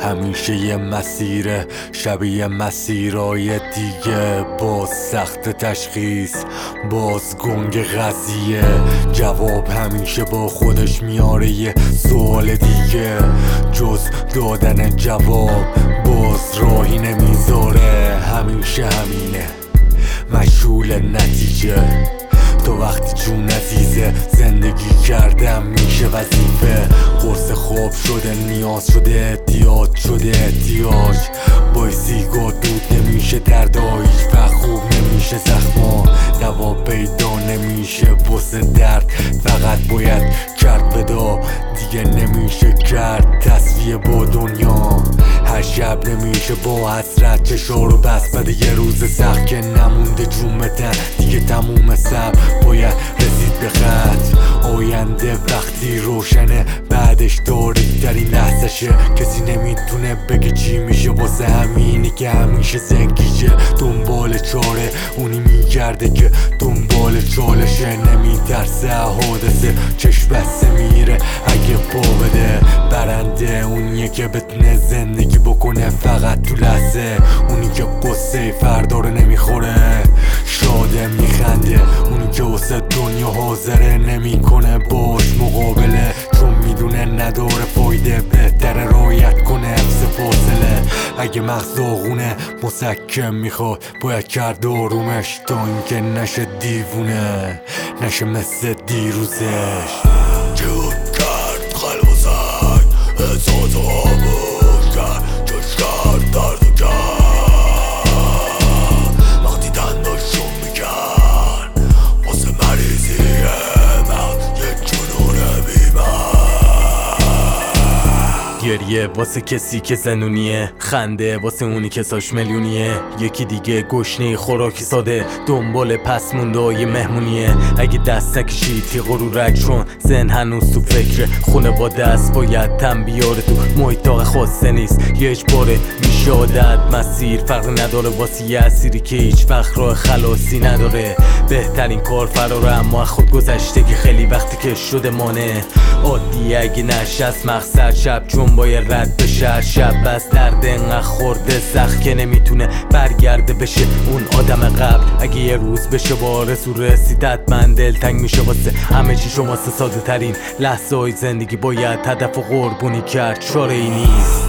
همیشه یه مسیره شبیه مسیرهای دیگه، باز سخت تشخیص، باز گنگ قضیه. جواب همیشه با خودش میاره یه سوال دیگه، جز دادن جواب باز راهی نمیذاره. همیشه همینه مشغول نتیجه، تو وقتی جون عزیزه زندگی کردم میشه وظیفه. قرص خواب شده نیاز شده احتیاط شده احتیاج، با سیگار دود نمیشه دردا هیچ وقت خوب نمیشه، زخما دوا پیدا نمیشه واسه درد، فقط باید کرد بدا دیگه نمیشه کرد تصفیه با دنیا. هر شب نمیشه با حسرت چشا رو بس، بعد یه روز سخت که نمونده جون بدن دیگه تموم صبر باید رسید به خط. آینده وقتی روشنه بعدش تاریک در این لحظشه، کسی نمیتونه بگه چی میشه، واسه همینی که همیشه زنگیشه دنبال چاره، اونی میگرده که دنبال چالشه، نمیترسه حادثه چشم بسته میره اگه پا بده. برنده اونیه که بتونه زندگی بکنه فقط تو لحظه، اونی که قصه فردا رو نمیخوره، شاده میخنده، اونی که واسه دنیا حاضره نمیکنه باش مقابله، چون میدونه نداره فایده، بهتره رعایت کنه حفظ فاصله. اگه مغز داغونه مسکن میخواد باید کرد آرومش، تا اینکه نشه دیوونه نشه مثل دیروزش. جود کرد خلوزن احساس آبوش کرد، جوش کرد درد کرد وقتی تنهاشون میکرد، واسه مریضی من یک جنون بیمار. گریه واسه کسی که زنونیه، خنده واسه اونی که ساش میلیونیه، یکی دیگه گشنه خوراکی ساده دنبال پس مونده‌های مهمونیه. اگه دست نکشی تیغ رو رگ، چون ذهن هنوز تو فکر خونواده است، باید تن بیاره تو محیط خاصه نیست، یه اجباره میشه عادت. مسیر فرق نداره واسه یه اسیری که هیچ وقت راه خلاصی نداره، بهترین کار فراره اما خود گذشته که خیلی وقتی که شده مانه. عادی اگه نشست مقصد شب چون باید رد بشه، شب بس درد انقدر خورده سخت که نمیتونه برگرده بشه اون آدم قبل. اگه یه روز بشه با آرزو رسید حتما دلتنگ میشه واسه همه چی، شما ساده ترین لحظه های زندگی باید هدف و قربونی کرد، چاره ای نیست.